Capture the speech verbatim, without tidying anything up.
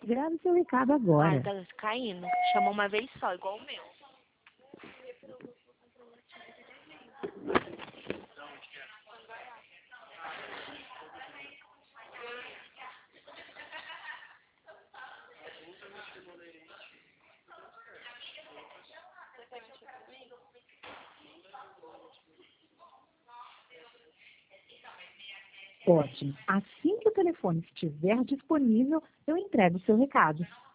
Grave seu recado Ah, agora. tá caindo. Chama uma vez só, igual o meu. Ótimo. Assim que o telefone estiver disponível, eu entrego o seu recado.